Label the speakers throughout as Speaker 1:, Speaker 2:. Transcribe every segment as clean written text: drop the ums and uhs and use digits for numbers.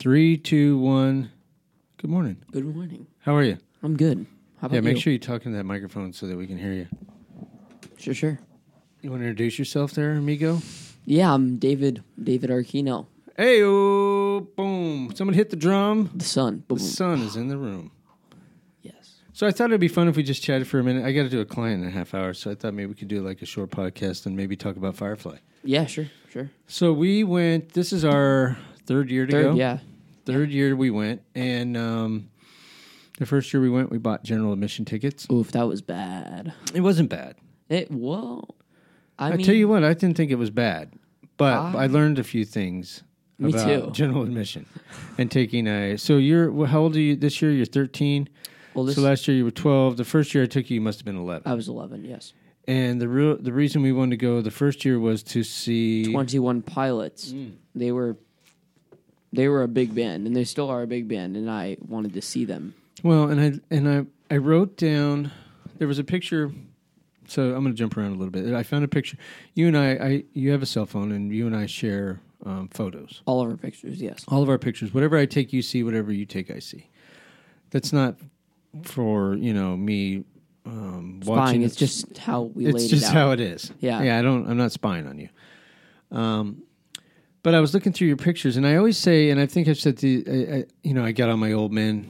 Speaker 1: 3, 2, 1. Good morning.
Speaker 2: Good morning.
Speaker 1: How are you?
Speaker 2: I'm good. How about you?
Speaker 1: Make sure you talk into that microphone so that we can hear you.
Speaker 2: Sure.
Speaker 1: You want to introduce yourself there, amigo?
Speaker 2: Yeah, I'm David Arquino.
Speaker 1: Hey, boom. Someone hit the drum.
Speaker 2: The sun. Boom.
Speaker 1: The sun is in the room.
Speaker 2: Yes.
Speaker 1: So I thought it'd be fun if we just chatted for a minute. I got to do a client in a half hour, so I thought maybe we could do like a short podcast and maybe talk about Firefly.
Speaker 2: Yeah, sure.
Speaker 1: So we went, this is our third year to go.
Speaker 2: Yeah.
Speaker 1: Third year we went, and the first year we went, we bought general admission tickets.
Speaker 2: Oof, that was bad.
Speaker 1: It wasn't bad.
Speaker 2: I
Speaker 1: tell you what, I didn't think it was bad, but I learned a few things about
Speaker 2: too.
Speaker 1: general admission and taking a. So how old are you this year? You're 13.
Speaker 2: Well,
Speaker 1: so last year you were 12. The first year I took you must have been 11.
Speaker 2: I was 11. Yes.
Speaker 1: And the reason we wanted to go the first year was to see
Speaker 2: 21 Pilots. They were a big band, and they still are a big band, and I wanted to see them.
Speaker 1: Well, and I wrote down, there was a picture. So I'm going to jump around a little bit. I found a picture. You and you have a cell phone, and you and I share photos.
Speaker 2: All of our pictures, yes.
Speaker 1: All of our pictures. Whatever I take, you see. Whatever you take, I see. That's not for me watching.
Speaker 2: It's just how we laid it out.
Speaker 1: It's just how it is.
Speaker 2: Yeah.
Speaker 1: Yeah. I'm not spying on you. But I was looking through your pictures, and I always say, and I think I've said I got on my old man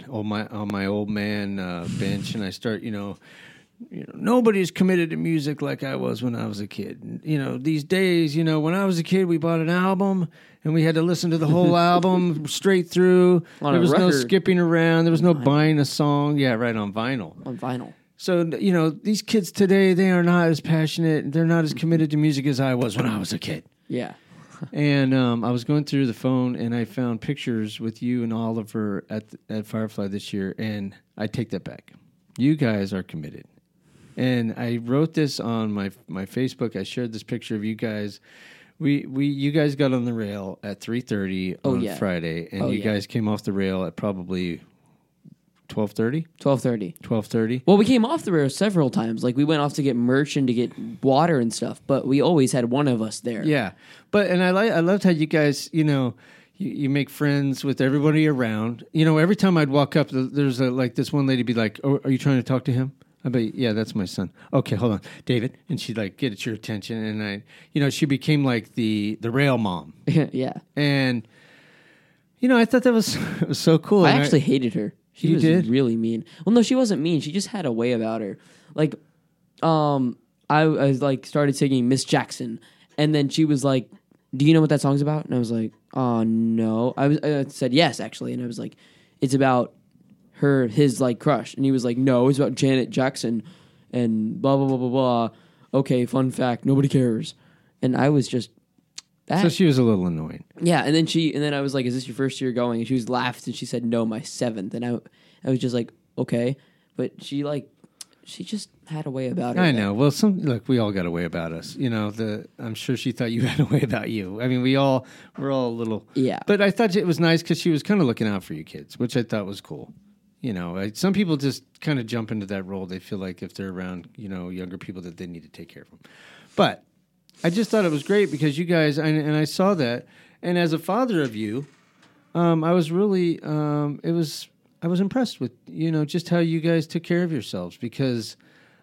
Speaker 1: bench, and I start, nobody's committed to music like I was when I was a kid. These days, when I was a kid, we bought an album and we had to listen to the whole album straight through. There was no skipping around. There was no buying a song. Yeah, right, on vinyl.
Speaker 2: On vinyl.
Speaker 1: So, these kids today, they are not as passionate. They're not as committed to music as I was when I was a kid.
Speaker 2: Yeah.
Speaker 1: And I was going through the phone, and I found pictures with you and Oliver at Firefly this year, and I take that back. You guys are committed. And I wrote this on my Facebook. I shared this picture of you guys. You guys got on the rail at 3:30 on Friday, and you guys came off the rail at probably 12:30? 12:30.
Speaker 2: Well, we came off the rail several times. Like, we went off to get merch and to get water and stuff, but we always had one of us there.
Speaker 1: Yeah. And I loved how you guys, you make friends with everybody around. Every time I'd walk up, there's this one lady be like, "Oh, are you trying to talk to him?" I'd be, "Yeah, that's my son." "Okay, hold on, David." And she'd get your attention, and she became like the rail mom.
Speaker 2: Yeah.
Speaker 1: And I thought that was it was so cool.
Speaker 2: I actually hated her. She was really mean. Well, no, she wasn't mean. She just had a way about her. Like, I started singing Miss Jackson, and then she was like, "Do you know what that song's about?" And I was like, "Oh no." I said yes, actually, and I was like, "It's about his crush," and he was like, "No, it's about Janet Jackson," and blah blah blah blah blah. Okay, fun fact, nobody cares, and I was just.
Speaker 1: So she was a little annoying.
Speaker 2: Yeah, and then I was like, "Is this your first year going?" And she was laughed, and she said, "No, my 7th." And I was just like, "Okay," but she just had a way about her.
Speaker 1: I know. Well, we all got a way about us. I'm sure she thought you had a way about you. I mean, we're all a little.
Speaker 2: Yeah.
Speaker 1: But I thought it was nice because she was kind of looking out for you kids, which I thought was cool. Some people just kind of jump into that role. They feel like if they're around, younger people that they need to take care of them. But I just thought it was great because you guys, and I saw that, and as a father of you, I was really, I was impressed with, just how you guys took care of yourselves because,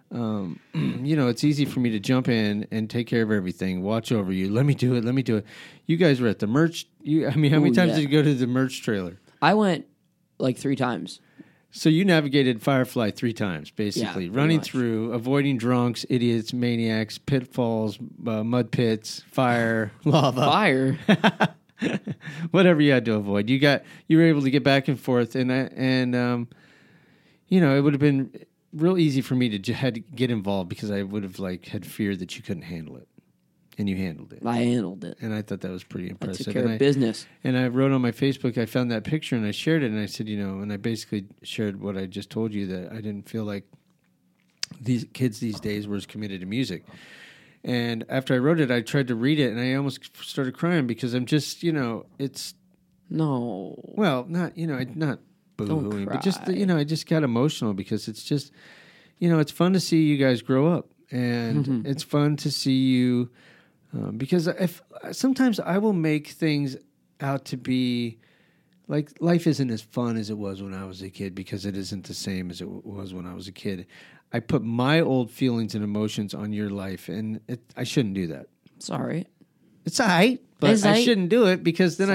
Speaker 1: it's easy for me to jump in and take care of everything, watch over you. Let me do it. You guys were at the merch. How many times did you go to the merch trailer?
Speaker 2: I went 3 times.
Speaker 1: So you navigated Firefly 3 times, basically, running through, avoiding drunks, idiots, maniacs, pitfalls, mud pits, fire, lava.
Speaker 2: Fire?
Speaker 1: Whatever you had to avoid. You were able to get back and forth, and it would have been real easy for me to had to get involved because I would have had fear that you couldn't handle it. And you handled it.
Speaker 2: I handled it.
Speaker 1: And I thought that was pretty impressive.
Speaker 2: I took care of business.
Speaker 1: And I wrote on my Facebook, I found that picture and I shared it. And I said, and I basically shared what I just told you, that I didn't feel like these kids these days were as committed to music. And after I wrote it, I tried to read it and I almost started crying because I'm just, it's...
Speaker 2: No.
Speaker 1: Well, not boo-hooing, but just, I just got emotional because it's just, it's fun to see you guys grow up. And it's fun to see you... because sometimes I will make things out to be like life isn't as fun as it was when I was a kid because it isn't the same as it was when I was a kid. I put my old feelings and emotions on your life, and I shouldn't do that.
Speaker 2: Sorry.
Speaker 1: It's all right, but I shouldn't do it because then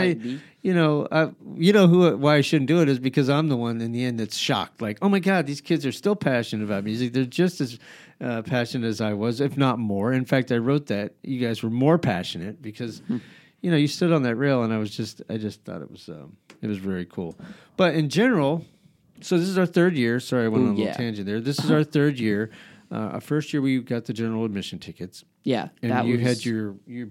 Speaker 1: why I shouldn't do it is because I'm the one in the end that's shocked. Like, oh my God, these kids are still passionate about music. They're just as passionate as I was, if not more. In fact, I wrote that you guys were more passionate because, you stood on that rail, and I just thought it was very cool. But in general, so this is our third year. Sorry, I went on a little tangent there. This is our third year. Our first year we got the general admission tickets.
Speaker 2: Yeah,
Speaker 1: and you had your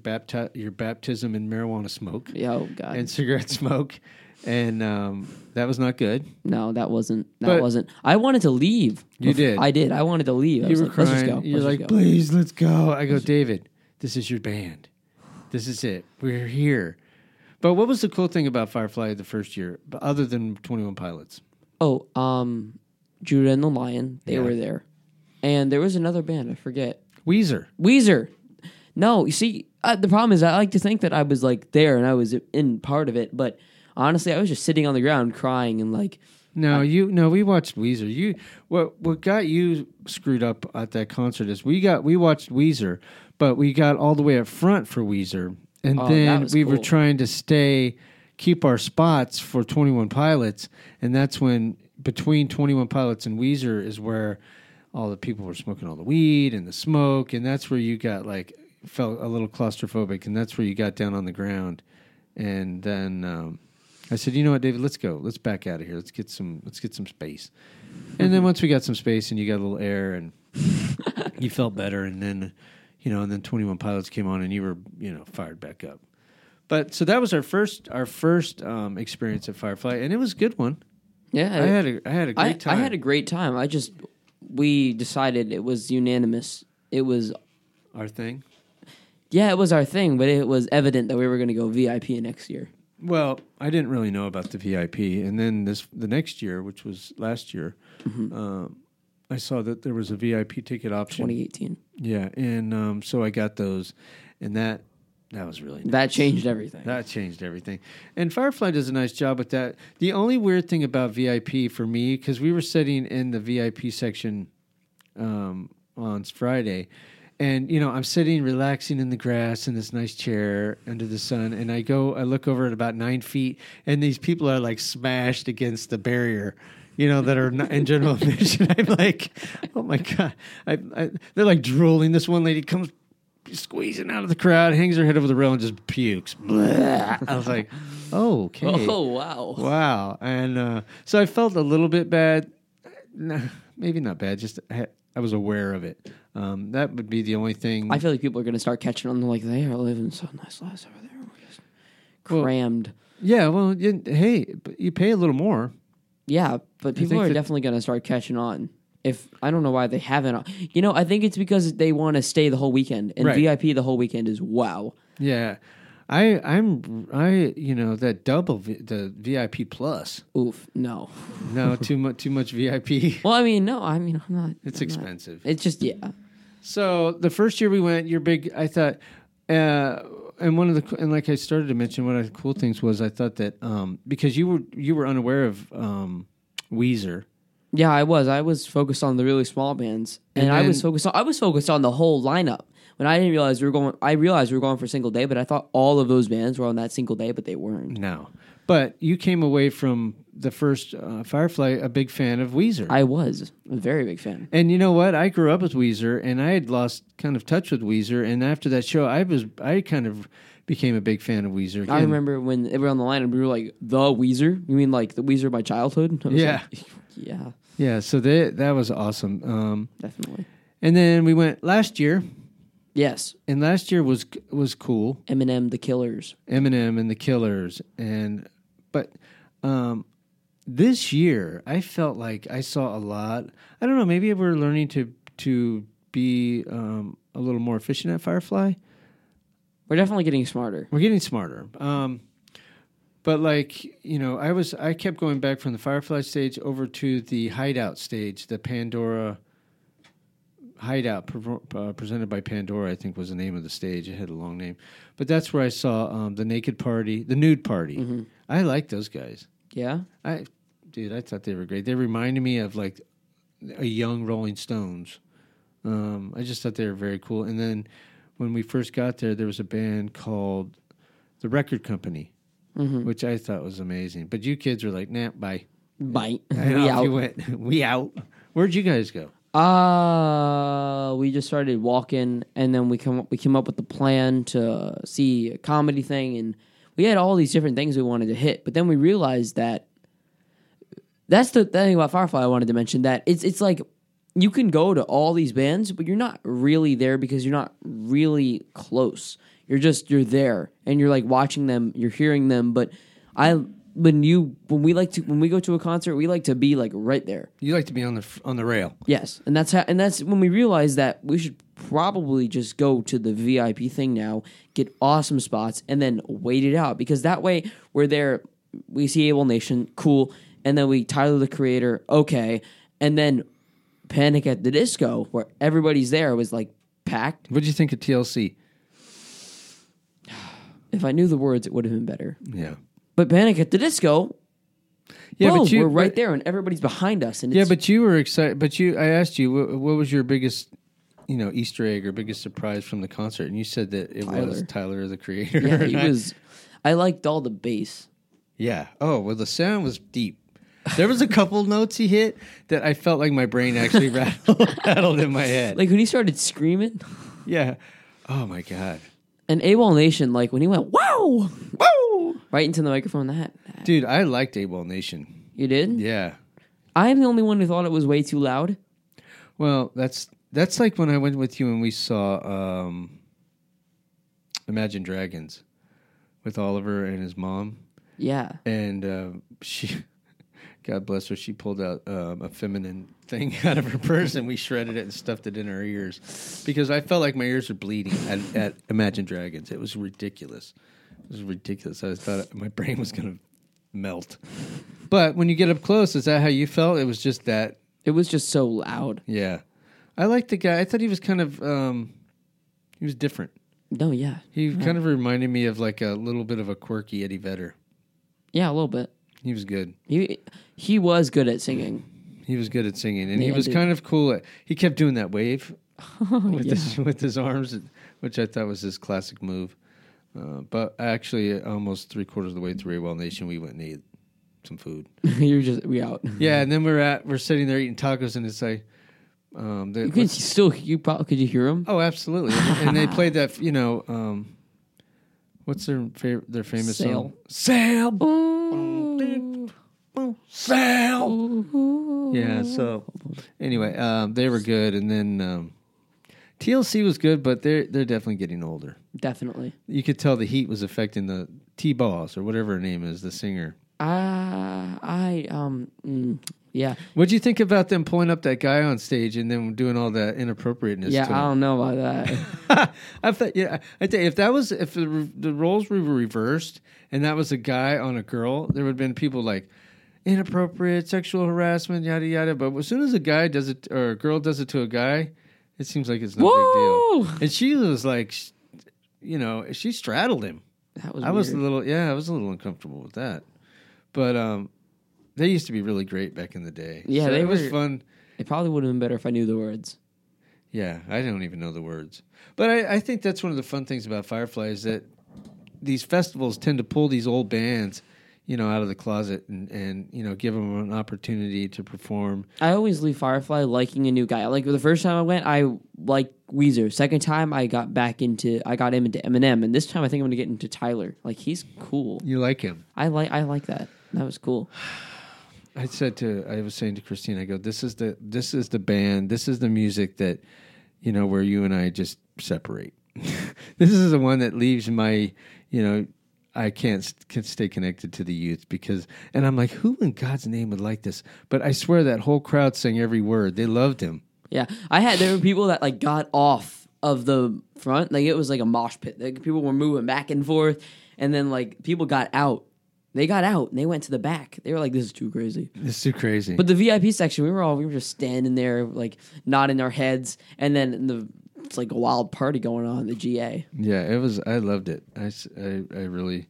Speaker 1: baptism in marijuana smoke.
Speaker 2: Oh God,
Speaker 1: and cigarette smoke, and that was not good.
Speaker 2: No, that wasn't. I wanted to leave.
Speaker 1: You did.
Speaker 2: I did. I wanted to leave.
Speaker 1: You were crying. Let's just go. You're like, please, let's go. I go, David, this is your band. This is it. We're here. But what was the cool thing about Firefly the first year, other than 21 Pilots?
Speaker 2: Oh, Judah and the Lion. They were there. And there was another band, I forget. Weezer. No, you see, the problem is I like to think that I was like there and I was in part of it, but honestly, I was just sitting on the ground crying and like.
Speaker 1: No, we watched Weezer. What got you screwed up at that concert is we watched Weezer, but we got all the way up front for Weezer, and then we were trying to keep our spots for 21 Pilots, and that's when between 21 Pilots and Weezer is where all the people were smoking all the weed and the smoke, and that's where you got felt a little claustrophobic, and that's where you got down on the ground. And then I said, you know what, David, let's go. Let's back out of here. Let's get some space. And then once we got some space and you got a little air and you felt better, and then and then 21 Pilots came on and you were fired back up. But so that was our first experience at Firefly, and it was a good one.
Speaker 2: Yeah,
Speaker 1: I had a great time.
Speaker 2: I had a great time. We decided it was unanimous. It was
Speaker 1: our thing.
Speaker 2: Yeah, it was our thing, but it was evident that we were going to go VIP next year.
Speaker 1: Well, I didn't really know about the VIP, and then the next year, which was last year, I saw that there was a VIP ticket option.
Speaker 2: 2018.
Speaker 1: Yeah, and so I got those, and that was really nice.
Speaker 2: That changed everything.
Speaker 1: That changed everything. And Firefly does a nice job with that. The only weird thing about VIP for me, because we were sitting in the VIP section on Friday, and I'm sitting relaxing in the grass in this nice chair under the sun, and I look over at about 9 feet, and these people are like smashed against the barrier, that are not in general admission. I'm like, oh my God. They're like drooling. This one lady comes squeezing out of the crowd, hangs her head over the rail, and just pukes. I was like, oh, okay.
Speaker 2: Oh, wow.
Speaker 1: Wow. And so I felt a little bit bad. Nah, maybe not bad, just I was aware of it. That would be the only thing.
Speaker 2: I feel like people are going to start catching on. They're like, they are living so nice lives over there. We're just crammed.
Speaker 1: Yeah, well, hey, you pay a little more.
Speaker 2: Yeah, but people are definitely going to start catching on. I don't know why they haven't. I think it's because they want to stay the whole weekend, and right. VIP the whole weekend is wow.
Speaker 1: Yeah, that double the VIP plus.
Speaker 2: Oof, no,
Speaker 1: too much VIP.
Speaker 2: Well, I'm not.
Speaker 1: It's expensive.
Speaker 2: It's just
Speaker 1: So the first year we went, you're big. I thought, and like I started to mention, one of the cool things was I thought that because you were unaware of Weezer.
Speaker 2: Yeah, I was. I was focused on the really small bands, and I was focused on the whole lineup. When I didn't realize I realized we were going for a single day, but I thought all of those bands were on that single day, but they weren't.
Speaker 1: No, but you came away from the first Firefly a big fan of Weezer.
Speaker 2: I was a very big fan,
Speaker 1: and you know what? I grew up with Weezer, and I had lost kind of touch with Weezer, and after that show, I kind of became a big fan of Weezer again.
Speaker 2: I remember when they were on the line, and we were like, "The Weezer? You mean like the Weezer of my childhood?"
Speaker 1: Yeah,
Speaker 2: like, yeah.
Speaker 1: Yeah, so that was awesome.
Speaker 2: Definitely.
Speaker 1: And then we went last year.
Speaker 2: Yes.
Speaker 1: And last year was cool.
Speaker 2: Eminem, The Killers.
Speaker 1: Eminem and The Killers. But this year, I felt like I saw a lot. I don't know, maybe we're learning to be a little more efficient at Firefly.
Speaker 2: We're definitely getting smarter.
Speaker 1: We're getting smarter. But I kept going back from the Firefly stage over to the Hideout stage, the Pandora Hideout, presented by Pandora, I think was the name of the stage. It had a long name. But that's where I saw the Nude Party. Mm-hmm. I like those guys.
Speaker 2: Yeah?
Speaker 1: I thought they were great. They reminded me of like a young Rolling Stones. I just thought they were very cool. And then when we first got there was a band called The Record Company, which I thought was amazing. But you kids were like, nah, bye.
Speaker 2: Bye.
Speaker 1: We out. We out. Where'd you guys go?
Speaker 2: We just started walking, and then we came up with the plan to see a comedy thing, and we had all these different things we wanted to hit. But then we realized that that's the thing about Firefly I wanted to mention, that it's like you can go to all these bands, but you're not really there because you're not really close. You're there, and you're like watching them, you're hearing them. But when we go to a concert, we like to be like right there.
Speaker 1: You like to be on the rail.
Speaker 2: Yes, and that's when we realized that we should probably just go to the VIP thing now, get awesome spots, and then wait it out, because that way we're there. We see Able Nation, cool, and then we Tyler the Creator, okay, and then Panic at the Disco, where everybody's there, was like packed.
Speaker 1: What'd you think of TLC?
Speaker 2: If I knew the words, it would have been better.
Speaker 1: Yeah.
Speaker 2: But Panic at the Disco,
Speaker 1: yeah,
Speaker 2: boom, we're right there, and everybody's behind us. And
Speaker 1: yeah, but you were excited. But I asked you, what was your biggest, Easter egg or biggest surprise from the concert? And you said that it was Tyler the Creator.
Speaker 2: Yeah, he was. I liked all the bass.
Speaker 1: Yeah. Oh, well, the sound was deep. There was a couple notes he hit that I felt like my brain actually rattled in my head.
Speaker 2: Like when he started screaming.
Speaker 1: Yeah. Oh my God.
Speaker 2: And AWOL Nation, like when he went, wow,
Speaker 1: whoa,
Speaker 2: right into the microphone.
Speaker 1: Dude, I liked AWOL Nation.
Speaker 2: You did?
Speaker 1: Yeah.
Speaker 2: I'm the only one who thought it was way too loud.
Speaker 1: Well, that's like when I went with you and we saw Imagine Dragons with Oliver and his mom.
Speaker 2: Yeah.
Speaker 1: And she, God bless her, she pulled out a feminine thing out of her purse and we shredded it and stuffed it in our ears because I felt like my ears were bleeding at Imagine Dragons. It was ridiculous. I thought my brain was going to melt. But when you get up close, is that how you felt? It was just that.
Speaker 2: It was just so loud.
Speaker 1: Yeah. I liked the guy. I thought he was kind of, he was different.
Speaker 2: No, yeah.
Speaker 1: He kind of reminded me of like a little bit of a quirky Eddie Vedder.
Speaker 2: Yeah, a little bit.
Speaker 1: He was good.
Speaker 2: He was good at singing.
Speaker 1: He was good at singing, and he was kind of cool. He kept doing that wave with his arms, which I thought was his classic move. But actually, almost 3/4 of the way through AWOL Nation, we went and ate some food.
Speaker 2: we out.
Speaker 1: Yeah, and then we're sitting there eating tacos, and it's like
Speaker 2: could you hear them?
Speaker 1: Oh, absolutely. And they played that, what's their famous song? Sail. Sail. Yeah, so anyway, they were good, and then TLC was good, but they're definitely getting older.
Speaker 2: Definitely.
Speaker 1: You could tell the heat was affecting the T-Boss or whatever her name is, the singer.
Speaker 2: Yeah.
Speaker 1: What'd you think about them pulling up that guy on stage and then doing all that inappropriateness?
Speaker 2: Yeah,
Speaker 1: to him?
Speaker 2: I don't know about that.
Speaker 1: I thought, I tell you, if the roles were reversed and that was a guy on a girl, there would have been people like inappropriate sexual harassment, yada yada. But as soon as a guy does it or a girl does it to a guy, it seems like it's no big deal. And she was like, she straddled him.
Speaker 2: That was.
Speaker 1: I was a little uncomfortable with that, but they used to be really great back in the day.
Speaker 2: Yeah,
Speaker 1: so it was fun.
Speaker 2: It probably would have been better if I knew the words.
Speaker 1: Yeah, I don't even know the words. But I think that's one of the fun things about Firefly is that these festivals tend to pull these old bands, out of the closet and give them an opportunity to perform.
Speaker 2: I always leave Firefly liking a new guy. Like the first time I went, I liked Weezer. Second time, I got him into Eminem, and this time I think I'm going to get into Tyler. Like he's cool.
Speaker 1: You like him?
Speaker 2: I like that. That was cool.
Speaker 1: I was saying to Christine, I go, this is the band, this is the music that, where you and I just separate. This is the one that leaves my, I can't stay connected to the youth and I'm like, who in God's name would like this? But I swear that whole crowd sang every word. They loved him. Yeah,
Speaker 2: there were people that like got off of the front, like it was like a mosh pit. Like, people were moving back and forth, and then like people got out. They got out and they went to the back. They were like, "This is too crazy."
Speaker 1: This is too crazy.
Speaker 2: But the VIP section, we were just standing there, like nodding our heads, and then it's like a wild party going on in the GA.
Speaker 1: Yeah, it was. I loved it. I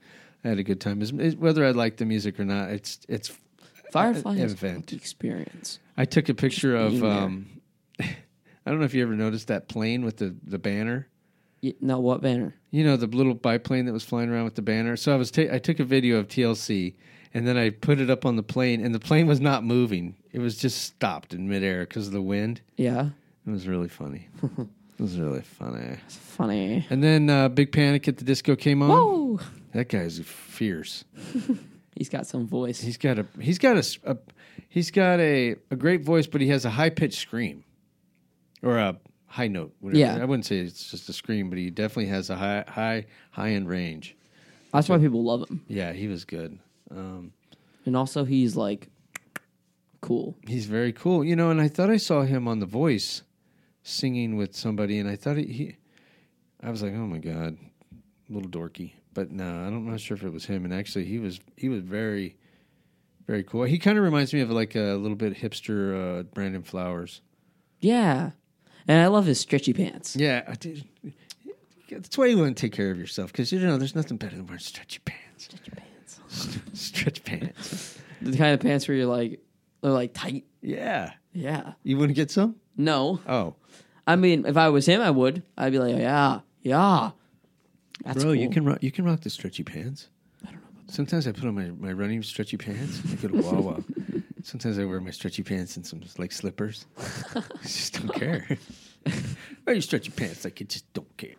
Speaker 1: I had a good time. Whether I like the music or not, it's
Speaker 2: Firefly is
Speaker 1: event
Speaker 2: an experience.
Speaker 1: I took a picture of. I don't know if you ever noticed that plane with the banner.
Speaker 2: No, what banner?
Speaker 1: You know, the little biplane that was flying around with the banner. So I took a video of TLC, and then I put it up on the plane, and the plane was not moving. It was just stopped in midair because of the wind.
Speaker 2: Yeah.
Speaker 1: It was really funny. It was really funny.
Speaker 2: It's funny.
Speaker 1: And then Big Panic at the Disco came on.
Speaker 2: Whoa!
Speaker 1: That guy's fierce.
Speaker 2: He's got some voice.
Speaker 1: He's got a great voice, but he has a high pitched scream or a high note. Whatever.
Speaker 2: Yeah,
Speaker 1: I wouldn't say it's just a scream, but he definitely has a high end range.
Speaker 2: That's why people love him.
Speaker 1: Yeah, he was good.
Speaker 2: And also, he's like cool.
Speaker 1: He's very cool, you know. And I thought I saw him on The Voice singing with somebody, and I thought I was like, oh my god, a little dorky. But no, I'm not sure if it was him. And actually, he was very, very cool. He kind of reminds me of like a little bit hipster Brandon Flowers.
Speaker 2: Yeah, and I love his stretchy pants.
Speaker 1: Yeah, that's why you want to take care of yourself, because you know there's nothing better than wearing stretchy pants.
Speaker 2: Stretchy pants.
Speaker 1: Stretch pants.
Speaker 2: The kind of pants where they're like tight.
Speaker 1: Yeah.
Speaker 2: Yeah.
Speaker 1: You wouldn't get some?
Speaker 2: No.
Speaker 1: Oh.
Speaker 2: I mean, if I was him, I would. I'd be like, yeah. That's
Speaker 1: Bro,
Speaker 2: cool.
Speaker 1: you can rock the stretchy pants.
Speaker 2: I don't know about that.
Speaker 1: Sometimes I put on my running stretchy pants. I go to Wawa. Sometimes I wear my stretchy pants and some like slippers. I just don't care. Wear your stretchy pants like you just don't care.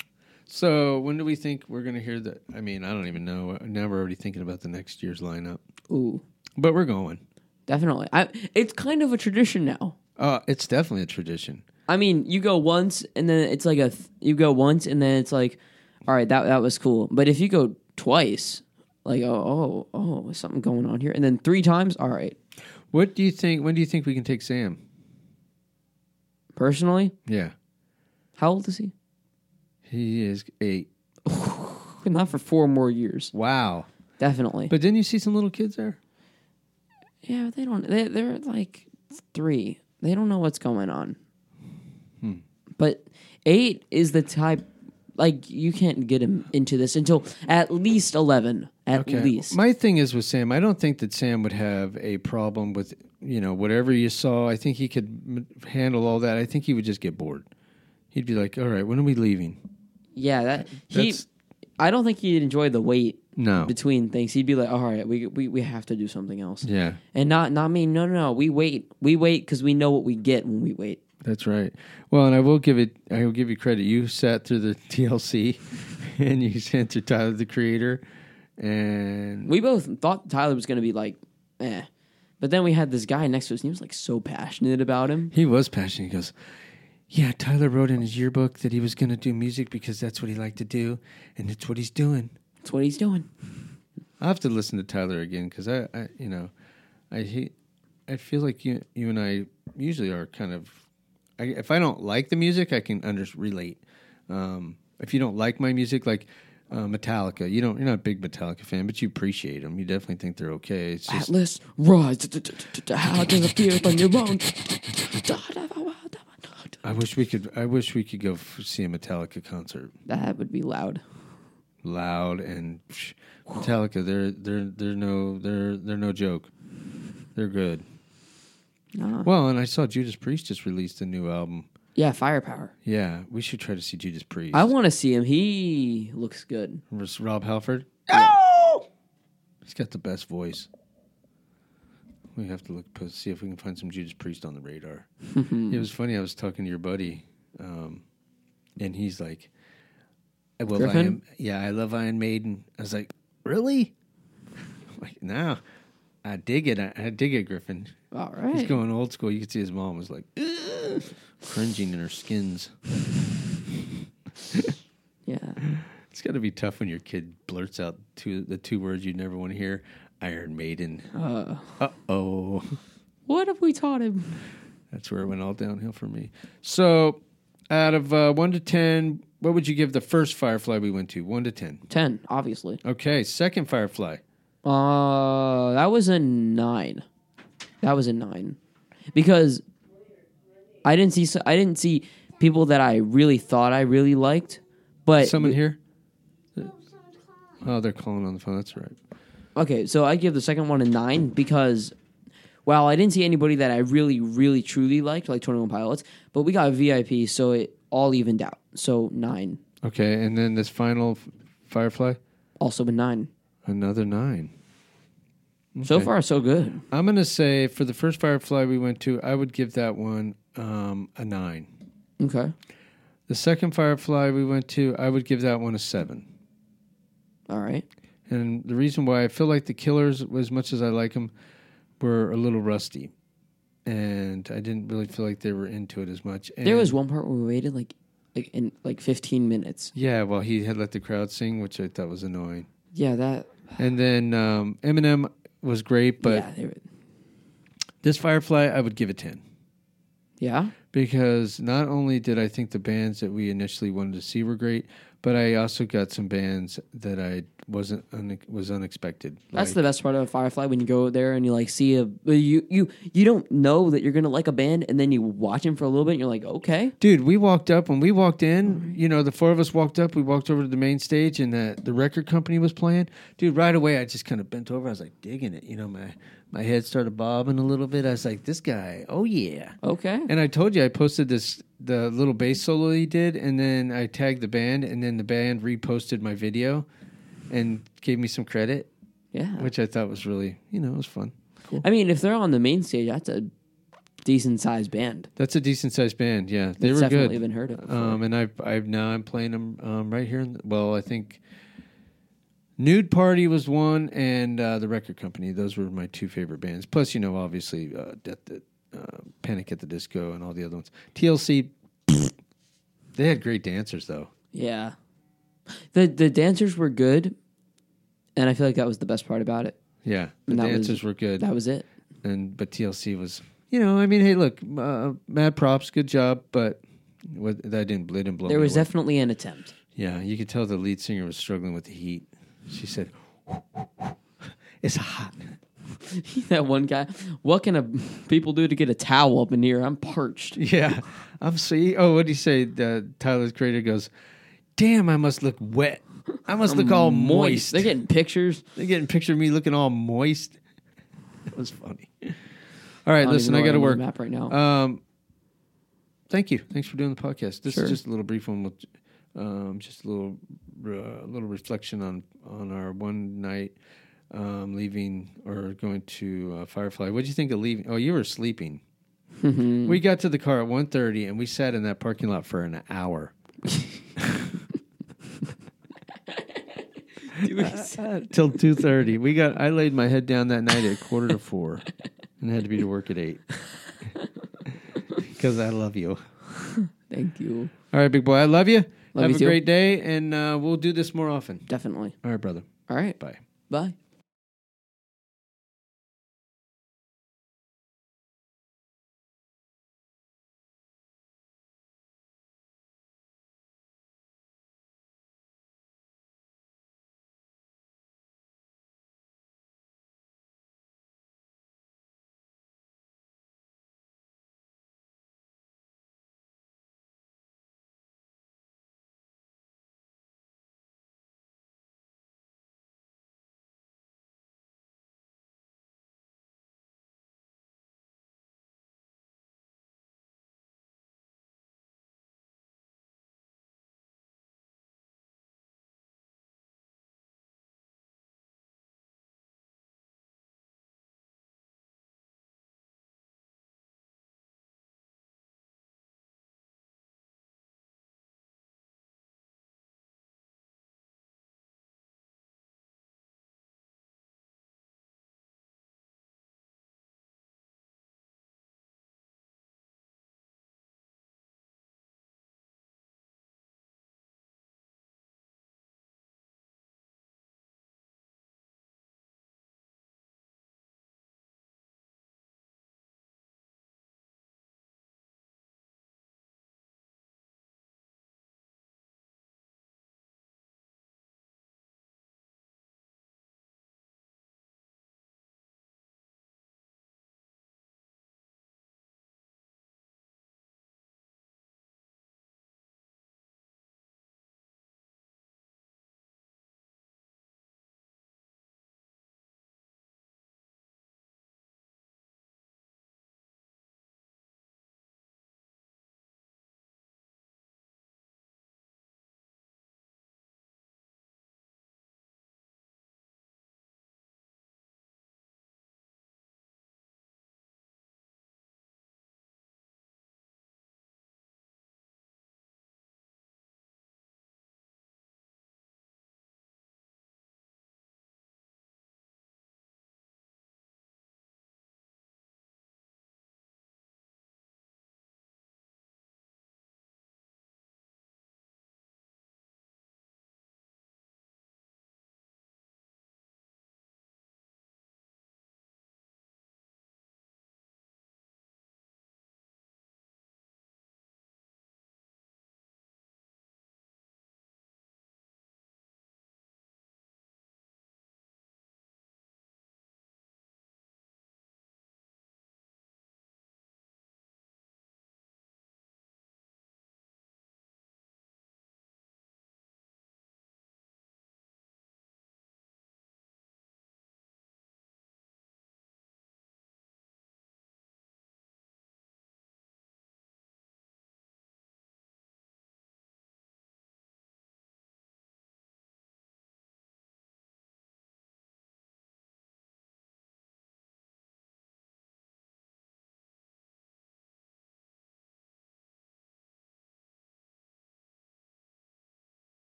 Speaker 1: So when do we think we're going to hear that? I mean, I don't even know. Now we're already thinking about the next year's lineup.
Speaker 2: Ooh.
Speaker 1: But we're going.
Speaker 2: Definitely. It's kind of a tradition now.
Speaker 1: It's definitely a tradition.
Speaker 2: I mean, you go once and then it's like you go once and then it's like, all right, that was cool. But if you go twice, like, oh, there's something going on here. And then 3 times, all right.
Speaker 1: What do you think? When do you think we can take Sam?
Speaker 2: Personally?
Speaker 1: Yeah.
Speaker 2: How old is he?
Speaker 1: He is 8.
Speaker 2: Not for 4 more years.
Speaker 1: Wow.
Speaker 2: Definitely.
Speaker 1: But didn't you see some little kids there?
Speaker 2: Yeah, they don't. They're like 3. They don't know what's going on. But 8 is the type. Like, you can't get him into this until at least 11. At least.
Speaker 1: My thing is with Sam, I don't think that Sam would have a problem with, you know, whatever you saw. I think he could handle all that. I think he would just get bored. He'd be like, all right, when are we leaving?
Speaker 2: Yeah, I don't think he'd enjoy the wait.
Speaker 1: No.
Speaker 2: Between things, he'd be like, "All right, we have to do something else."
Speaker 1: Yeah,
Speaker 2: and not me. No. We wait because we know what we get when we wait.
Speaker 1: That's right. Well, and I will give you credit. You sat through the TLC, and you sat through Tyler the Creator, and
Speaker 2: we both thought Tyler was going to be like, eh, but then we had this guy next to us, and he was like so passionate about him.
Speaker 1: He was passionate. He goes, "Yeah, Tyler wrote in his yearbook that he was going to do music because that's what he liked to do, and it's what he's doing."
Speaker 2: That's what he's doing.
Speaker 1: I'll have to listen to Tyler again because I feel like you and I usually are kind of. If I don't like the music, I can relate. If you don't like my music, like Metallica, you're not a big Metallica fan, but you appreciate them. You definitely think they're okay. It's just,
Speaker 2: Atlas, rise. How does it feel when you're wrong?
Speaker 1: I wish we could go see a Metallica concert.
Speaker 2: That would be loud.
Speaker 1: Loud and Metallica, they're no joke. They're good. Well, and I saw Judas Priest just released a new album.
Speaker 2: Yeah, Firepower.
Speaker 1: Yeah, we should try to see Judas Priest.
Speaker 2: I want to see him. He looks good.
Speaker 1: Rob Halford?
Speaker 2: Yeah.
Speaker 1: Oh! He's got the best voice. We have to see if we can find some Judas Priest on the radar. It was funny. I was talking to your buddy, and he's like, "Well, I love Iron Maiden." I was like, "Really?" Like, no, I dig it. I dig it, Griffin.
Speaker 2: All right.
Speaker 1: He's going old school. You could see his mom was like cringing in her skins.
Speaker 2: Yeah.
Speaker 1: It's got to be tough when your kid blurts out the 2 words you never want to hear. Iron Maiden. Uh-oh.
Speaker 2: What have we taught him?
Speaker 1: That's where it went all downhill for me. So, out of 1 to 10, what would you give the first Firefly we went to? 1 to 10.
Speaker 2: 10, obviously.
Speaker 1: Okay, second Firefly.
Speaker 2: That was a 9. Because I didn't see people that I really thought I really liked, but
Speaker 1: someone here. Oh, they're calling on the phone. That's right.
Speaker 2: Okay, so I give the second one a 9 because while I didn't see anybody that I really, really, truly liked, like 21 Pilots, but we got VIP, so it all evened out. So 9.
Speaker 1: Okay, and then this final Firefly?
Speaker 2: Also a 9.
Speaker 1: Another 9. Okay.
Speaker 2: So far, so good.
Speaker 1: I'm going to say for the first Firefly we went to, I would give that one a 9.
Speaker 2: Okay.
Speaker 1: The second Firefly we went to, I would give that one a 7.
Speaker 2: All right.
Speaker 1: And the reason why I feel like the Killers, as much as I like them, were a little rusty. And I didn't really feel like they were into it as much. And
Speaker 2: there was one part where we waited in 15 minutes.
Speaker 1: Yeah, well, he had let the crowd sing, which I thought was annoying.
Speaker 2: Yeah, that.
Speaker 1: And then Eminem was great, but this Firefly, I would give it 10.
Speaker 2: Yeah?
Speaker 1: Because not only did I think the bands that we initially wanted to see were great, but I also got some bands that I was unexpected.
Speaker 2: That's the best part of Firefly, when you go there and you see you don't know that you're gonna like a band, and then you watch them for a little bit and you're like, okay.
Speaker 1: Dude, we walked up, when we walked in, the four of us walked up, we walked over to the main stage and the record company was playing. Dude, right away I just kind of bent over, I was like digging it. My head started bobbing a little bit. I was like, this guy, oh yeah.
Speaker 2: Okay.
Speaker 1: And I told you I posted the little bass solo he did, and then I tagged the band, and then the band reposted my video and gave me some credit.
Speaker 2: Yeah.
Speaker 1: Which I thought was really, it was fun. Cool.
Speaker 2: I mean, if they're on the main stage, that's a decent sized band.
Speaker 1: That's a decent sized band, yeah. They were
Speaker 2: definitely
Speaker 1: good.
Speaker 2: Been heard of before.
Speaker 1: And I'm playing them right here. I think Nude Party was one, and the record company. Those were my two favorite bands. Plus, obviously, Panic at the Disco and all the other ones. TLC, they had great dancers, though.
Speaker 2: Yeah. The dancers were good, and I feel like that was the best part about it.
Speaker 1: Yeah, the dancers were good.
Speaker 2: That was it.
Speaker 1: But TLC was, hey, look, mad props, good job, but they didn't blow.
Speaker 2: There was definitely an attempt.
Speaker 1: Yeah, you could tell the lead singer was struggling with the heat. She said, "It's hot."
Speaker 2: That one guy. What can people do to get a towel up in here? I'm parched.
Speaker 1: Yeah, I'm see. Oh, what did he say? Tyler's creator goes, "Damn, I must look wet. I must look all moist."
Speaker 2: They're getting pictures.
Speaker 1: They're getting a picture of me looking all moist. That was funny. All right, listen, I got to work.
Speaker 2: Map right now.
Speaker 1: Thank you. Thanks for doing the podcast. This
Speaker 2: Sure.
Speaker 1: is just a little brief one with just a little reflection on our one night leaving or going to Firefly. What did you think of leaving? Oh, you were sleeping. We got to the car at 1:30 and we sat in that parking lot for an hour. Till 2:30. I laid my head down that night at 3:45 and had to be to work at 8. Because I love you.
Speaker 2: Thank you.
Speaker 1: All right, big boy. I love you.
Speaker 2: Love
Speaker 1: Have
Speaker 2: you
Speaker 1: a
Speaker 2: too.
Speaker 1: great day, and we'll do this more often.
Speaker 2: Definitely.
Speaker 1: All right, brother.
Speaker 2: All right.
Speaker 1: Bye.
Speaker 2: Bye.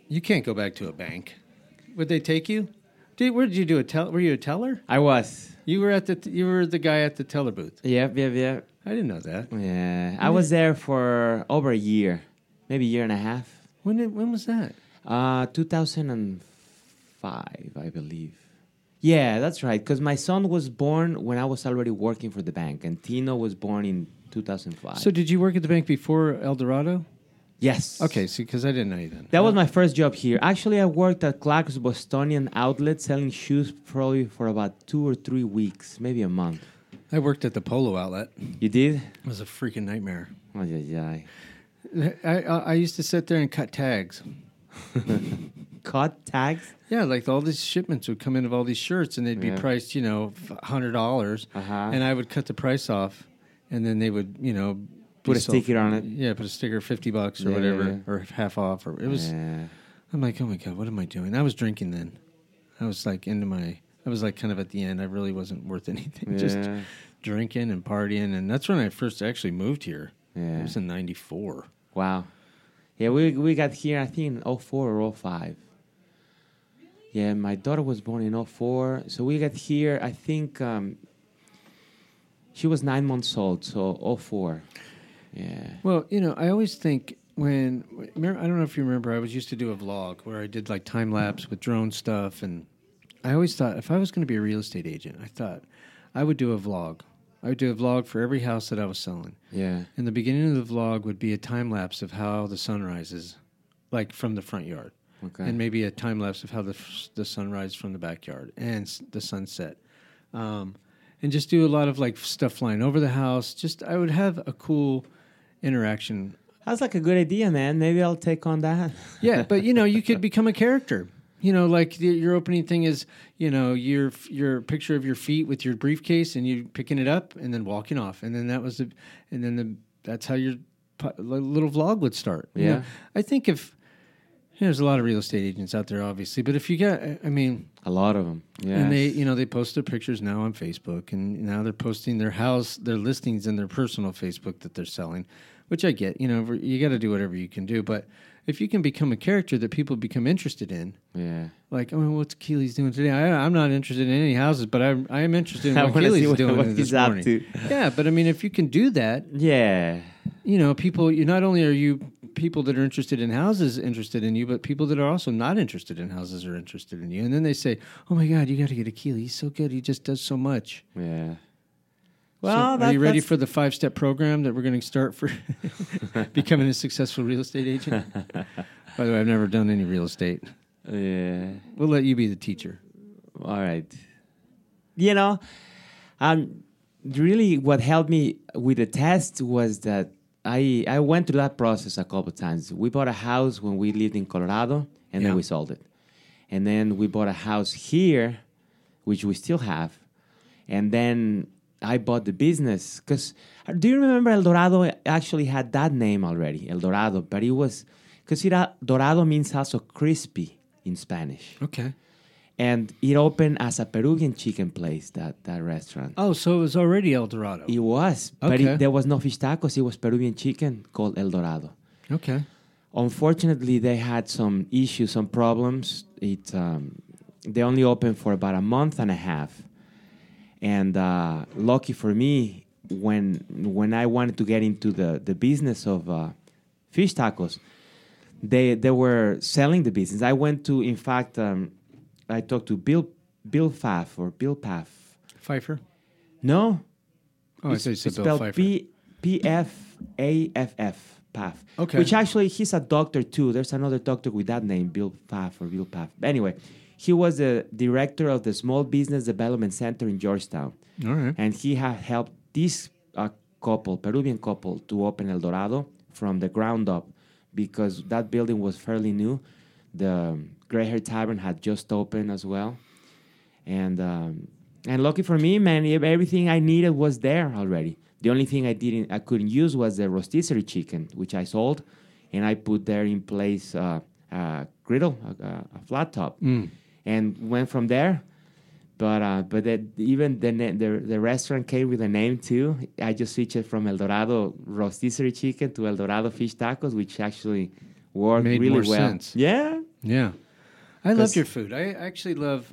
Speaker 1: You can't go back to a bank. Would they take you? Where did you do were you a teller?
Speaker 3: I was.
Speaker 1: You were the guy at the teller booth.
Speaker 3: Yep.
Speaker 1: I didn't know that.
Speaker 3: Yeah, I was there for over a year, maybe a year and a half.
Speaker 1: When was that?
Speaker 3: 2005, I believe. Yeah, that's right. Because my son was born when I was already working for the bank, and Tino was born in 2005.
Speaker 1: So did you work at the bank before El Dorado?
Speaker 3: Yes.
Speaker 1: Okay, see, because I didn't know you then.
Speaker 3: That was my first job here. Actually, I worked at Clark's Bostonian outlet selling shoes probably for about 2 or 3 weeks, maybe a month.
Speaker 1: I worked at the Polo outlet.
Speaker 3: You did?
Speaker 1: It was a freaking nightmare.
Speaker 3: Oh, yeah.
Speaker 1: I used to sit there and cut tags.
Speaker 3: Cut tags?
Speaker 1: Yeah, like all these shipments would come in of all these shirts, and they'd be priced, $100, and I would cut the price off, and then they would,
Speaker 3: put a sticker on it.
Speaker 1: Yeah, put a sticker, $50 or whatever, or half off. Or it was. Yeah. I'm like, oh my god, what am I doing? I was drinking then. I was like I was like kind of at the end. I really wasn't worth anything. Just drinking and partying, and that's when I first actually moved here. Yeah, it was in '94.
Speaker 3: Wow. Yeah, we got here I think in 04 or 05. Yeah, my daughter was born in 04, so we got here. I think she was 9 months old, so 04. Yeah.
Speaker 1: Well, I always think I don't know if you remember, I used to do a vlog where I did like time lapse with drone stuff, and I always thought if I was going to be a real estate agent, I thought I would do a vlog. I would do a vlog for every house that I was selling. Yeah. And the beginning of the vlog would be a time lapse of how the sun rises, like from the front yard. Okay. And maybe a time lapse of how the sun rises from the backyard and the sunset. And just do a lot of like stuff flying over the house. I would have a cool interaction.
Speaker 3: That's like a good idea, man. Maybe I'll take on that.
Speaker 1: Yeah, but you could become a character. Like your opening thing is, your picture of your feet with your briefcase and you picking it up and then walking off, and then that's how your little vlog would start.
Speaker 3: Yeah,
Speaker 1: I think there's a lot of real estate agents out there, obviously, but if you got, a
Speaker 3: lot of them, yeah,
Speaker 1: and they post their pictures now on Facebook, and now they're posting their listings in their personal Facebook that they're selling, which I get. You got to do whatever you can do, but if you can become a character that people become interested in, like, what's Keely's doing today? I'm not interested in any houses, but I am interested in what Keely's doing this morning. To. Yeah, but if you can do that, people. Not only are you people that are interested in houses interested in you, but people that are also not interested in houses are interested in you, and then they say, "Oh my God, you got to get a Keely. He's so good. He just does so much."
Speaker 3: Yeah.
Speaker 1: Well, are you ready for the 5-step program that we're going to start for becoming a successful real estate agent? By the way, I've never done any real estate.
Speaker 3: Yeah.
Speaker 1: We'll let you be the teacher.
Speaker 3: All right. Really what helped me with the test was that I went through that process a couple of times. We bought a house when we lived in Colorado, and then we sold it. And then we bought a house here, which we still have. And then I bought the business because do you remember El Dorado actually had that name already, El Dorado, but it was because Dorado means also crispy in Spanish.
Speaker 1: Okay.
Speaker 3: And it opened as a Peruvian chicken place, that restaurant.
Speaker 1: Oh, so it was already El Dorado.
Speaker 3: It was,
Speaker 1: okay.
Speaker 3: But there was no fish tacos. It was Peruvian chicken called El Dorado.
Speaker 1: Okay.
Speaker 3: Unfortunately, they had some issues, some problems. They only opened for about a month and a half. And lucky for me, when I wanted to get into the business of fish tacos, they were selling the business. I went to, in fact, I talked to Bill Pfaff or Bill Paff.
Speaker 1: Pfeiffer?
Speaker 3: No.
Speaker 1: Oh, I thought you said Bill Pfeiffer.
Speaker 3: P-F-A-F-F, Paff.
Speaker 1: Okay.
Speaker 3: Which actually, he's a doctor too. There's another doctor with that name, Bill Pfaff or Bill Paff. Anyway, he was the director of the Small Business Development Center in Georgetown.
Speaker 1: All right.
Speaker 3: And he had helped this Peruvian couple, to open El Dorado from the ground up because that building was fairly new. The Gray Hair Tavern had just opened as well. And lucky for me, man, everything I needed was there already. The only thing I couldn't use was the rotisserie chicken, which I sold, and I put there in place a griddle, a flat top, and went from there. But even the restaurant came with a name too. I just switched it from El Dorado rotisserie chicken to El Dorado fish tacos, which actually worked
Speaker 1: made
Speaker 3: really
Speaker 1: more
Speaker 3: well.
Speaker 1: Sense.
Speaker 3: Yeah,
Speaker 1: Yeah. I loved your food. I actually love,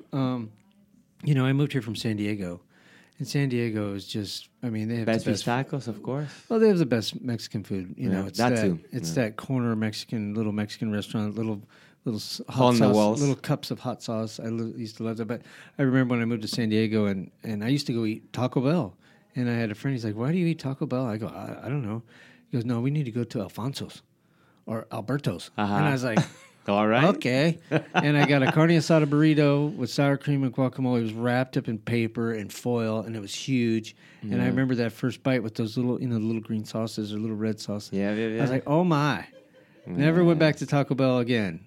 Speaker 1: I moved here from San Diego. And San Diego is just, I mean, they have
Speaker 3: best
Speaker 1: the best
Speaker 3: tacos, of course.
Speaker 1: Well, they have the best Mexican food. It's
Speaker 3: that too.
Speaker 1: It's that corner little Mexican restaurant, little
Speaker 3: hot
Speaker 1: sauce,
Speaker 3: walls.
Speaker 1: little cups of hot sauce. I used to love that. But I remember when I moved to San Diego, and I used to go eat Taco Bell. And I had a friend. He's like, "Why do you eat Taco Bell?" I go, "I don't know." He goes, "No, we need to go to Alfonso's or Alberto's." And I was like,
Speaker 3: all right.
Speaker 1: Okay. And I got a carne asada burrito with sour cream and guacamole. It was wrapped up in paper and foil, and it was huge. Yeah. And I remember that first bite with those little, little green sauces or little red sauces.
Speaker 3: Yeah.
Speaker 1: I was like, oh my. Never went back to Taco Bell again.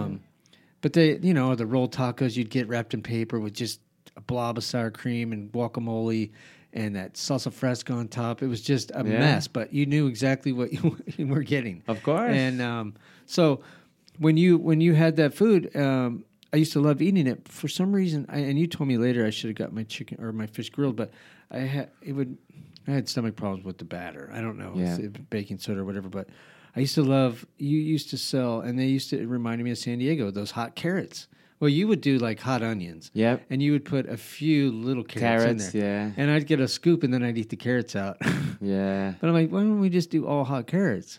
Speaker 1: But they, the rolled tacos you'd get wrapped in paper with just a blob of sour cream and guacamole and that salsa fresca on top. It was just a mess, but you knew exactly what you were getting.
Speaker 3: Of course.
Speaker 1: And so when you had that food, I used to love eating it. For some reason, and you told me later I should have got my chicken or my fish grilled, but I had stomach problems with the batter. I don't know, it's baking soda or whatever. But I used to love. You used to sell, and it reminded me of San Diego. Those hot carrots. Well, you would do like hot onions.
Speaker 3: Yep.
Speaker 1: And you would put a few little carrots in there.
Speaker 3: Yeah.
Speaker 1: And I'd get a scoop, and then I'd eat the carrots out.
Speaker 3: Yeah.
Speaker 1: But I'm like, why don't we just do all hot carrots?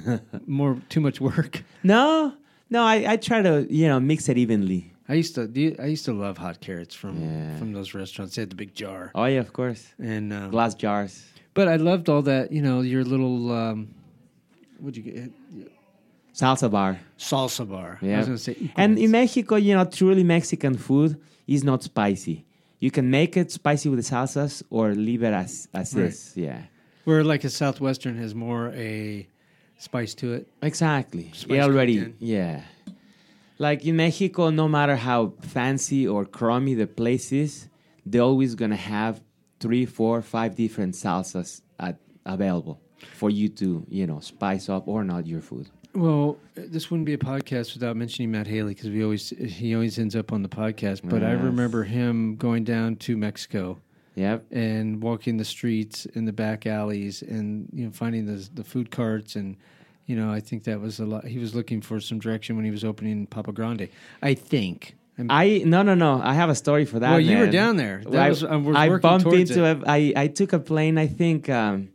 Speaker 1: Too much work.
Speaker 3: No, I try to mix it evenly.
Speaker 1: I used to love hot carrots from those restaurants. They had the big jar.
Speaker 3: Oh yeah, of course.
Speaker 1: And
Speaker 3: glass jars.
Speaker 1: But I loved all that. Your little what'd you get?
Speaker 3: Salsa bar.
Speaker 1: Salsa bar.
Speaker 3: Yeah.
Speaker 1: I was gonna say.
Speaker 3: And in Mexico, truly Mexican food is not spicy. You can make it spicy with the salsas or leave it as is. Yeah.
Speaker 1: Where like a Southwestern has more a spice to it.
Speaker 3: Exactly.
Speaker 1: Spice
Speaker 3: It already.
Speaker 1: content.
Speaker 3: Yeah. Like in Mexico, no matter how fancy or crummy the place is, they're always gonna have 3, 4, 5 different salsas available for you to spice up or not your food.
Speaker 1: Well, this wouldn't be a podcast without mentioning Matt Haley because he always ends up on the podcast. But I remember him going down to Mexico, and walking the streets in the back alleys, and finding the food carts, and I think that was a lot. He was looking for some direction when he was opening Papa Grande. I think.
Speaker 3: No. I have a story for that.
Speaker 1: Well, you
Speaker 3: man.
Speaker 1: were down there.
Speaker 3: I bumped into it. I took a plane. I think.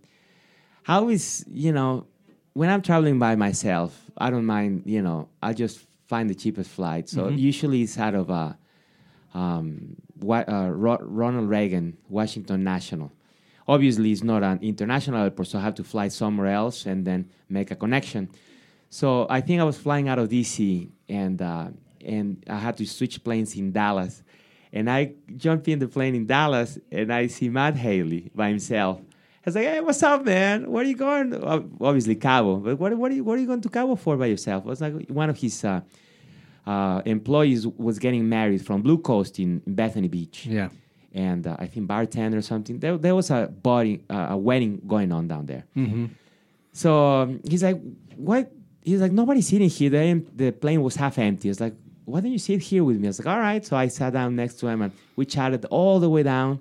Speaker 3: When I'm traveling by myself, I don't mind, I just find the cheapest flight. So usually it's out of Ronald Reagan, Washington National. Obviously, it's not an international airport, so I have to fly somewhere else and then make a connection. So I think I was flying out of D.C., and I had to switch planes in Dallas. And I jump in the plane in Dallas, and I see Matt Haley by himself. I was like, hey, what's up, man? Where are you going? Obviously, Cabo. But what are you going to Cabo for by yourself? It was like one of his employees was getting married from Blue Coast in Bethany Beach.
Speaker 1: Yeah.
Speaker 3: And I think bartender or something. There was a wedding going on down there. Mm-hmm. So he's like, what? He's like, nobody's sitting here. The plane was half empty. I was like, why don't you sit here with me? I was like, all right. So I sat down next to him, and we chatted all the way down.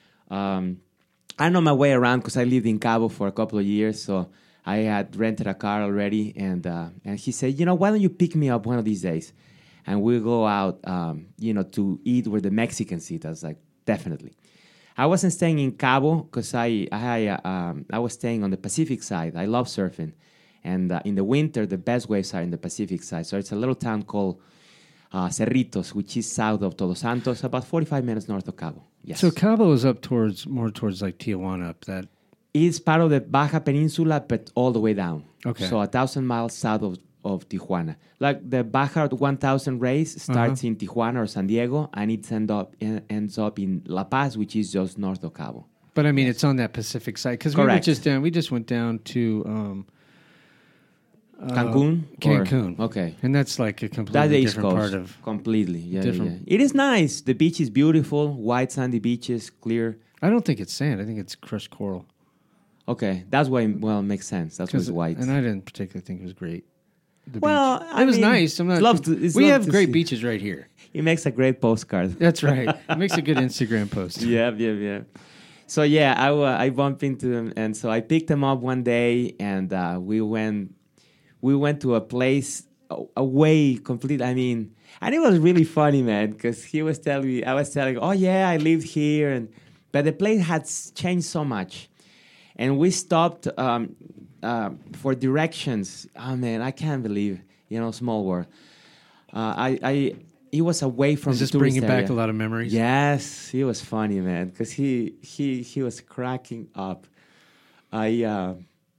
Speaker 3: I know my way around because I lived in Cabo for a couple of years, so I had rented a car already. And he said, why don't you pick me up one of these days, and we'll go out, to eat where the Mexicans eat. I was like, definitely. I wasn't staying in Cabo because I was staying on the Pacific side. I love surfing, and in the winter the best waves are in the Pacific side. So it's a little town called Cerritos, which is south of Todos Santos, about 45 minutes north of Cabo. Yes.
Speaker 1: So Cabo is more towards like Tijuana up that.
Speaker 3: It's part of the Baja Peninsula, but all the way down.
Speaker 1: Okay.
Speaker 3: So 1,000 miles south of Tijuana. Like the Baja 1000 race starts in Tijuana or San Diego, and it ends up in La Paz, which is just north of Cabo.
Speaker 1: But I mean, it's on that Pacific side because we just went down to
Speaker 3: Cancun.
Speaker 1: Cancun.
Speaker 3: Okay.
Speaker 1: And that's like a completely different part of
Speaker 3: completely. Yeah,
Speaker 1: different.
Speaker 3: Yeah. It is nice. The beach is beautiful, white sandy beaches, clear.
Speaker 1: I don't think it's sand. I think it's crushed coral.
Speaker 3: Okay, that's why. Well, it makes sense. That's why it's white.
Speaker 1: And I didn't particularly think it was great. It was nice. We have great beaches right here.
Speaker 3: It makes a great postcard.
Speaker 1: That's right. It makes a good Instagram post.
Speaker 3: Yeah. So yeah, I bumped into him, and so I picked him up one day, and we went to a place away completely. I mean, and it was really funny, man, because I was telling, oh yeah, I lived here, but the place had changed so much, and we stopped for directions. Oh man, I can't believe, small world. He was away from
Speaker 1: Is
Speaker 3: the
Speaker 1: this
Speaker 3: tourist
Speaker 1: bringing
Speaker 3: area.
Speaker 1: back a lot of memories?
Speaker 3: Yes, he was funny, man, because he was cracking up. I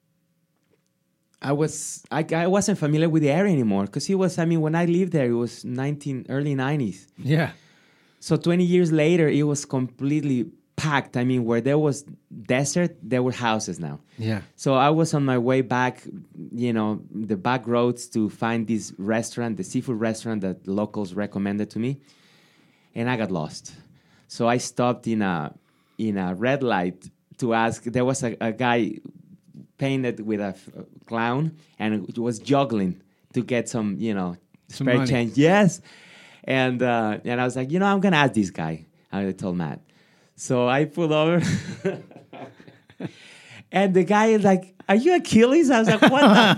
Speaker 3: wasn't familiar with the area anymore because when I lived there, it was early 90s.
Speaker 1: Yeah.
Speaker 3: So 20 years later, it was completely packed. I mean, where there was desert, there were houses now.
Speaker 1: Yeah.
Speaker 3: So I was on my way back, the back roads to find this restaurant, the seafood restaurant that locals recommended to me, and I got lost. So I stopped in a red light to ask. There was a guy painted with a clown and was juggling to get some, spare
Speaker 1: money.
Speaker 3: change. Yes, and I was like, I'm gonna ask this guy. I told Matt. So I pulled over, and the guy is like, "Are you Achilles?" I was like, "What?"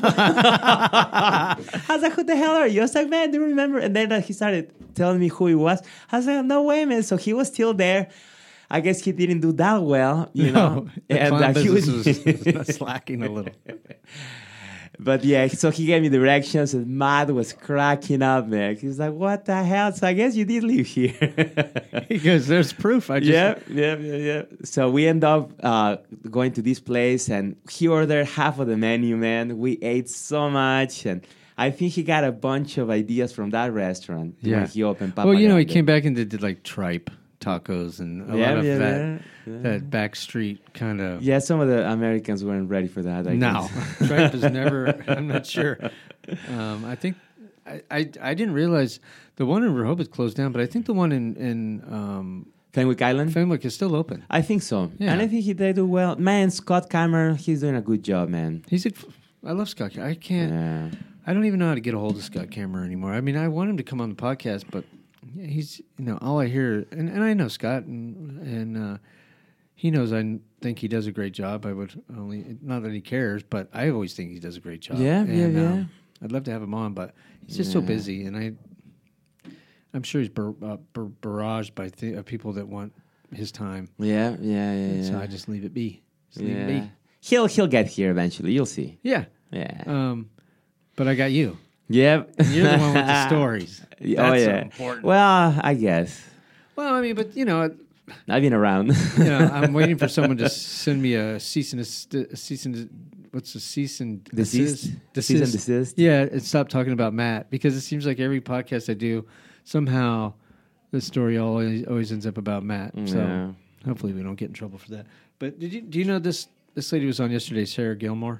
Speaker 3: I was like, "Who the hell are you?" I was like, "Man, do you remember?" And then he started telling me who he was. I was like, "No way, man!" So he was still there. I guess he didn't do that well,
Speaker 1: No, the
Speaker 3: and
Speaker 1: clown
Speaker 3: he
Speaker 1: business was slacking a little.
Speaker 3: But yeah, so he gave me directions, and Matt was cracking up, man. He was like, "What the hell?" So I guess you did live here.
Speaker 1: He goes, "There's proof."
Speaker 3: Yeah. So we end up going to this place, and he ordered half of the menu, man. We ate so much, and I think he got a bunch of ideas from that restaurant when he opened Papa
Speaker 1: Well, he
Speaker 3: Grande.
Speaker 1: came back and did like tripe tacos and a lot of that back street kind of.
Speaker 3: Yeah, some of the Americans weren't ready for that. I
Speaker 1: No,
Speaker 3: guess.
Speaker 1: tripe is never. I'm not sure. I think I didn't realize the one in Rehoboth closed down, but I think the one in
Speaker 3: Fenwick Island?
Speaker 1: Fenwick is still open.
Speaker 3: I think so.
Speaker 1: Yeah.
Speaker 3: And I think they do well. Man, Scott Kammer, he's doing a good job, man.
Speaker 1: I love Scott. I can't.
Speaker 3: Yeah.
Speaker 1: I don't even know how to get a hold of Scott Kammer anymore. I mean, I want him to come on the podcast, but he's all I hear, and I know Scott, and he knows I think he does a great job. I would not that he cares, but I always think he does a great job.
Speaker 3: Yeah.
Speaker 1: I'd love to have him on, but he's just so busy, and I'm sure he's barraged by people that want his time.
Speaker 3: Yeah.
Speaker 1: So I just leave it be. Leave it be.
Speaker 3: He'll get here eventually. You'll see.
Speaker 1: Yeah.
Speaker 3: Yeah.
Speaker 1: But I got you.
Speaker 3: Yeah.
Speaker 1: And you're the one with the stories. That's so important.
Speaker 3: Well, I guess.
Speaker 1: Well, I mean, but
Speaker 3: I've been around.
Speaker 1: I'm waiting for someone to send me a cease and what's a cease and
Speaker 3: Desist? Cease and desist?
Speaker 1: Yeah, and stop talking about Matt, because it seems like every podcast I do, somehow the story always ends up about Matt. So hopefully we don't get in trouble for that. But do you know this lady was on yesterday, Sarah Gilmore?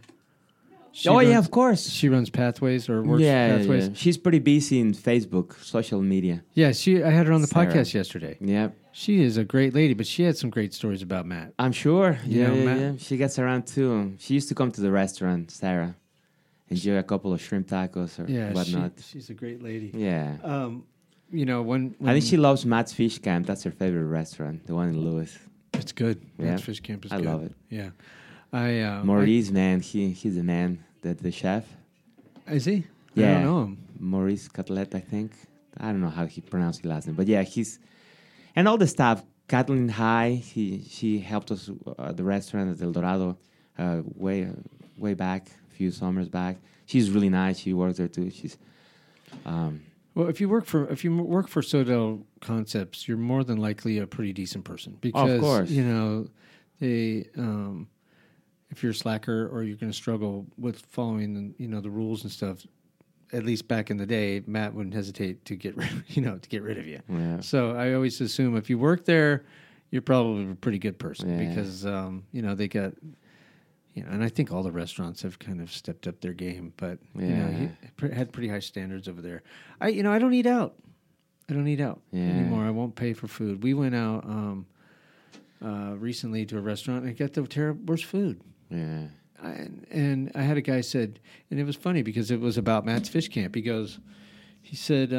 Speaker 3: Yeah, of course.
Speaker 1: She runs Pathways or works Pathways.
Speaker 3: Yeah. She's pretty busy in Facebook, social media.
Speaker 1: Yeah, I had her on the
Speaker 3: Sarah.
Speaker 1: podcast yesterday.
Speaker 3: Yeah.
Speaker 1: She is a great lady, but she had some great stories about Matt.
Speaker 3: I'm sure.
Speaker 1: Matt.
Speaker 3: Yeah. She gets around too. She used to come to the restaurant, Sarah. Enjoy a couple of shrimp tacos or whatnot.
Speaker 1: She's a great lady.
Speaker 3: Yeah.
Speaker 1: When
Speaker 3: I think she loves Matt's Fish Camp. That's her favorite restaurant, the one in Lewis.
Speaker 1: It's good.
Speaker 3: Yeah.
Speaker 1: Matt's Fish Camp is good.
Speaker 3: I love it.
Speaker 1: Yeah.
Speaker 3: Maurice, man, he's a man. The chef.
Speaker 1: Is he?
Speaker 3: Yeah.
Speaker 1: I don't know him.
Speaker 3: Maurice Catlet, I think. I don't know how he pronounced his last name, but yeah, and all the staff. Kathleen High, she helped us at the restaurant at El Dorado way back, a few summers back. She's really nice. She works there too. She's
Speaker 1: well, if you work for Sodell Concepts, you're more than likely a pretty decent person, because
Speaker 3: of course.
Speaker 1: They if you're a slacker or you're going to struggle with following the rules and stuff, at least back in the day, Matt wouldn't hesitate to get rid of you.
Speaker 3: Yeah.
Speaker 1: So I always assume if you work there, you're probably a pretty good person, because they got and I think all the restaurants have kind of stepped up their game, but he had pretty high standards over there. I don't eat out. Anymore. I won't pay for food. We went out recently to a restaurant and I got the worst food.
Speaker 3: Yeah.
Speaker 1: And I had a guy said, and it was funny because it was about Matt's Fish Camp. He said,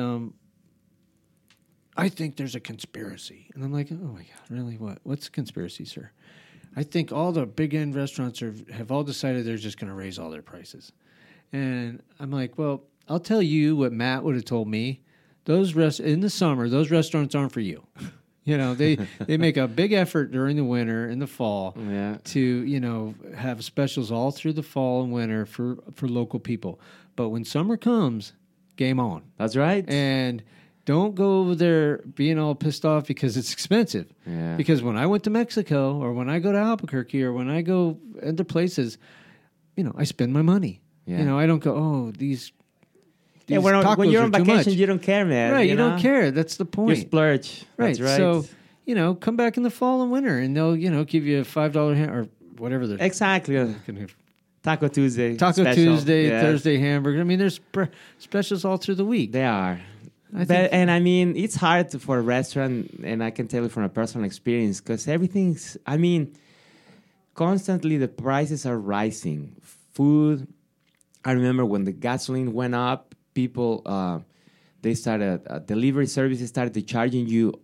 Speaker 1: I think there's a conspiracy. And I'm like, oh my God, really? What? What's a conspiracy, sir? I think all the big end restaurants have all decided they're just going to raise all their prices. And I'm like, well, I'll tell you what Matt would have told me. In the summer, those restaurants aren't for you. You know, they make a big effort during the winter and the fall to, you know, have specials all through the fall and winter for local people. But when summer comes, game on.
Speaker 3: That's right.
Speaker 1: And don't go over there being all pissed off because it's expensive.
Speaker 3: Yeah.
Speaker 1: Because when I went to Mexico or when I go to Albuquerque or when I go other places, you know, I spend my money.
Speaker 3: Yeah.
Speaker 1: You know, I don't go, oh, these
Speaker 3: when
Speaker 1: tacos
Speaker 3: you're
Speaker 1: are
Speaker 3: on
Speaker 1: too
Speaker 3: vacation,
Speaker 1: much.
Speaker 3: you don't care, man.
Speaker 1: Right, you don't care. That's the point.
Speaker 3: You splurge.
Speaker 1: Right.
Speaker 3: That's right.
Speaker 1: So, you know, come back in the fall and winter and they'll, you know, give you a $5 or whatever they're
Speaker 3: exactly. Taco Tuesday.
Speaker 1: Taco
Speaker 3: special.
Speaker 1: Tuesday,
Speaker 3: Yes.
Speaker 1: Thursday hamburger. I mean, there's specials all through the week.
Speaker 3: They are.
Speaker 1: I think,
Speaker 3: And I mean, it's hard for a restaurant, and I can tell you from a personal experience, because everything's, I mean, constantly the prices are rising. Food, I remember when the gasoline went up, people, they started, delivery services started to charging you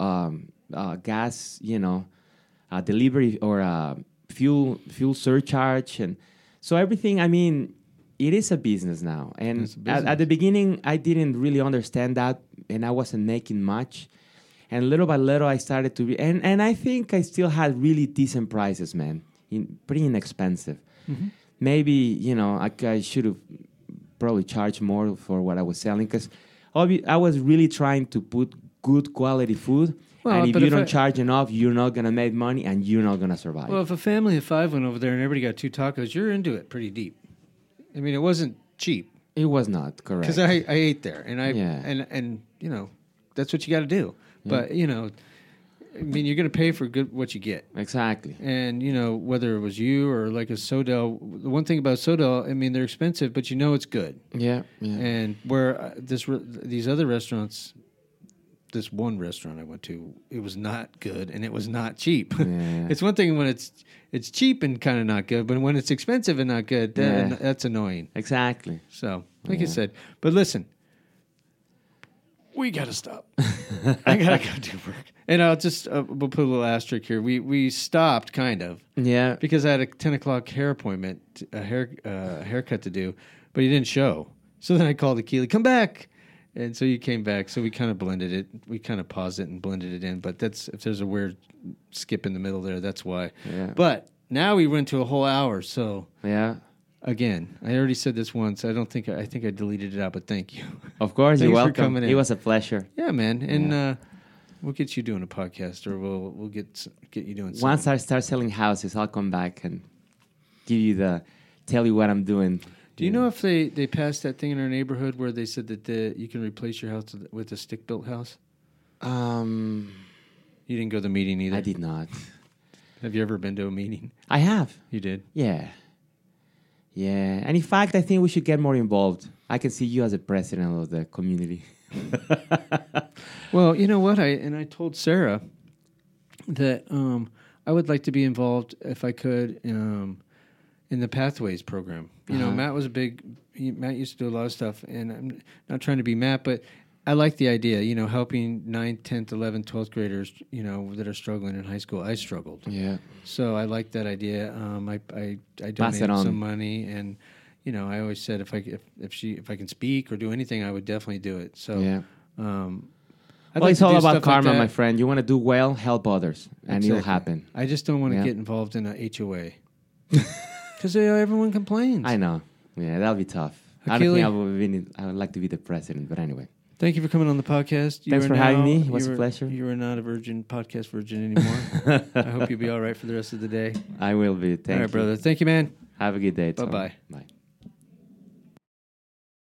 Speaker 3: gas, you know, delivery or fuel surcharge. And so everything, I mean, it is a business now. And at the beginning, I didn't really understand that, and I wasn't making much. And little by little, I started to... And I think I still had really decent prices, man. Pretty inexpensive. Mm-hmm. Maybe, you know, I should have probably charged more for what I was selling, because I was really trying to put good quality food. Well, and if you don't charge enough, you're not going to make money, and you're not going to survive.
Speaker 1: Well, if a family of 5 went over there and everybody got 2 tacos, you're into it pretty deep. I mean, it wasn't cheap.
Speaker 3: It was not, correct.
Speaker 1: Because I ate there, and and you know, that's what you got to do. Yeah. But you know, I mean, you're going to pay for what you get.
Speaker 3: Exactly.
Speaker 1: And you know, whether it was you or like a Sodell, the one thing about Sodell, I mean, they're expensive, but you know it's good.
Speaker 3: Yeah.
Speaker 1: And where these other restaurants. This one restaurant I went to, it was not good and it was not cheap. Yeah. It's one thing when it's cheap and kind of not good, but when it's expensive and not good, that's annoying.
Speaker 3: Exactly.
Speaker 1: So, like I said, but listen, we got to stop. I got to go do work. And I'll just we'll put a little asterisk here. We stopped kind of.
Speaker 3: Yeah.
Speaker 1: Because I had a 10 o'clock hair appointment, a haircut to do, but he didn't show. So then I called Akili, come back. And so you came back, so we kind of blended it. We kind of paused it and blended it in. But if there's a weird skip in the middle there, that's why.
Speaker 3: Yeah.
Speaker 1: But now we went to a whole hour, so again, I already said this once. I think I deleted it out, but thank you.
Speaker 3: Of course, you're welcome.
Speaker 1: For coming in.
Speaker 3: It was a pleasure.
Speaker 1: Yeah, man. And we'll get you doing a podcast, or we'll get you doing something.
Speaker 3: Once I start selling houses, I'll come back and tell you what I'm doing.
Speaker 1: Do you know if they passed that thing in our neighborhood where they said that you can replace your house with a stick-built house? You didn't go to the meeting either?
Speaker 3: I did not.
Speaker 1: Have you ever been to a meeting?
Speaker 3: I have.
Speaker 1: You did?
Speaker 3: Yeah. Yeah. And in fact, I think we should get more involved. I can see you as a president of the community.
Speaker 1: Well, you know what? I told Sarah that I would like to be involved if I could in the Pathways program. You know, Matt Matt used to do a lot of stuff, and I'm not trying to be Matt, but I like the idea, you know, helping 9th, 10th, 11th, 12th graders, you know, that are struggling in high school. I struggled.
Speaker 3: Yeah.
Speaker 1: So I like that idea. I donated some money, and, you know, I always said if I can speak or do anything, I would definitely do it. So,
Speaker 3: yeah.
Speaker 1: Well,
Speaker 3: it's all about karma, my friend. You want to do well, help others, and it'll happen.
Speaker 1: I just don't want to get involved in a HOA. Because everyone complains.
Speaker 3: I know. Yeah, that'll be tough. I don't think I would like to be the president, but anyway.
Speaker 1: Thank you for coming on the podcast.
Speaker 3: Thanks for having me. It was a pleasure.
Speaker 1: You are not a podcast virgin anymore. I hope you'll be all right for the rest of the day.
Speaker 3: I will be. Thank you.
Speaker 1: All right, brother. Thank you, man.
Speaker 3: Have a good day.
Speaker 1: Bye-bye.
Speaker 3: Bye.